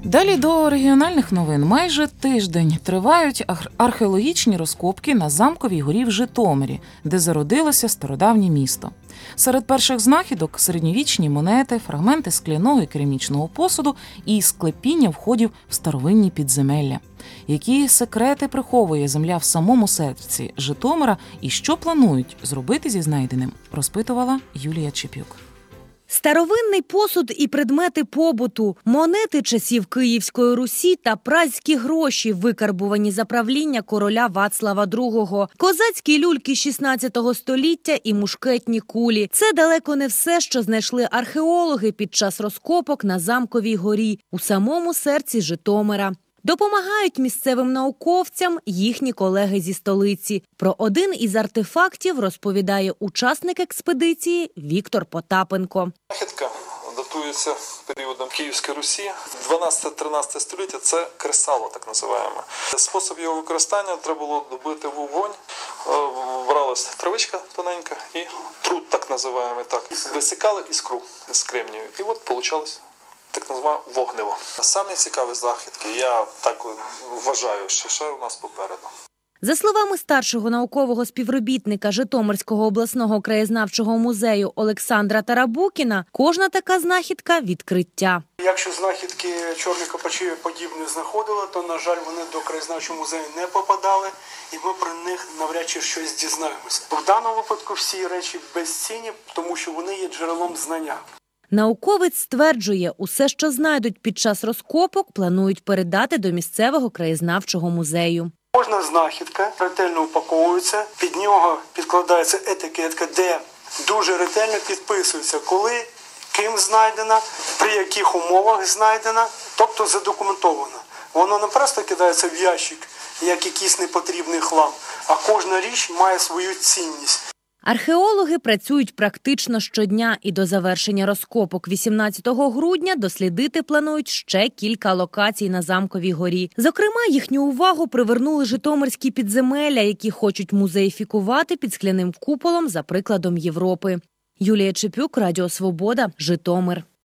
Далі до регіональних новин. Майже тиждень тривають археологічні розкопки на Замковій горі в Житомирі, де зародилося стародавнє місто. Серед перших знахідок – середньовічні монети, фрагменти скляного і керамічного посуду і склепіння входів в старовинні підземелля. Які секрети приховує земля в самому серці Житомира і що планують зробити зі знайденим, розпитувала Юлія Чепюк. Старовинний посуд і предмети побуту, монети часів Київської Русі та празькі гроші, викарбувані за правління короля Вацлава II, козацькі люльки 16 століття і мушкетні кулі. Це далеко не все, що знайшли археологи під час розкопок на Замковій горі у самому серці Житомира. Допомагають місцевим науковцям їхні колеги зі столиці. Про один із артефактів розповідає учасник експедиції Віктор Потапенко. Знахідка датується періодом Київської Русі. 12-13 століття – це кресало, так називаємо. Спосіб його використання – треба було добити вогонь. Бралась травичка тоненька і труд, так називаємо. Висікали іскру з кремнію. І от получалось так називаємо вогнево. Самі цікаві знахідки, я так вважаю, що ще у нас попереду. За словами старшого наукового співробітника Житомирського обласного краєзнавчого музею Олександра Тарабукіна, кожна така знахідка – відкриття. Якщо знахідки чорних копачів подібне знаходили, то, на жаль, вони до краєзнавчого музею не попадали, і ми про них навряд чи щось дізнаємося. В даному випадку всі речі безцінні, тому що вони є джерелом знання. Науковець стверджує, усе, що знайдуть під час розкопок, планують передати до місцевого краєзнавчого музею. Кожна знахідка ретельно упаковується, під нього підкладається етикетка, де дуже ретельно підписується, коли, ким знайдена, при яких умовах знайдена, тобто задокументована. Воно не просто кидається в ящик, як якийсь непотрібний хлам, а кожна річ має свою цінність. Археологи працюють практично щодня і до завершення розкопок 18 грудня дослідити планують ще кілька локацій на Замковій горі. Зокрема, їхню увагу привернули житомирські підземелля, які хочуть музеїфікувати під скляним куполом за прикладом Європи. Юлія Чепюк, Радіо Свобода, Житомир.